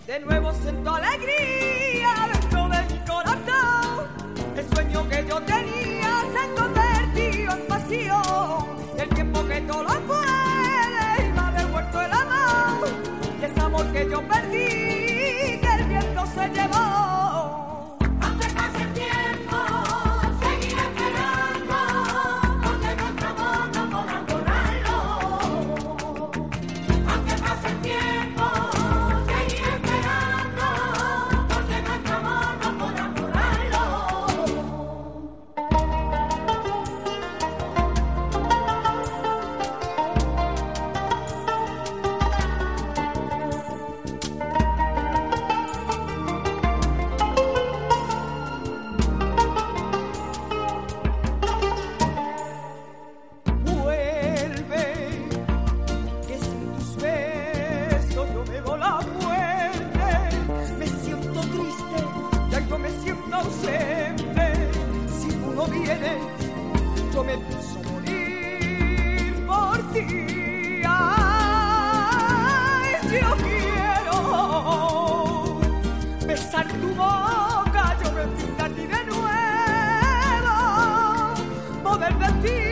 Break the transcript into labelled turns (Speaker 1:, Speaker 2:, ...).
Speaker 1: De nuevo siento alegría dentro de mi corazón. El sueño que yo tenía se ha convertido en pasión. El tiempo que todo lo puede y me ha devuelto el amor. Y ese amor que yo perdí, que el viento se llevó.
Speaker 2: Aunque pase el tiempo, seguiré esperando, porque nuestro amor no podrán borrarlo. Aunque pase el tiempo, seguiré esperando, porque nuestro amor no podrán borrarlo.
Speaker 1: Vuelve, que sin tus besos yo me doy la muerte. Me siento triste, ya yo me siento ausente. Si tú no vienes, yo me pienso morir por ti. Ay, yo quiero besar tu boca, yo me pinto a ti de nuevo, poder decir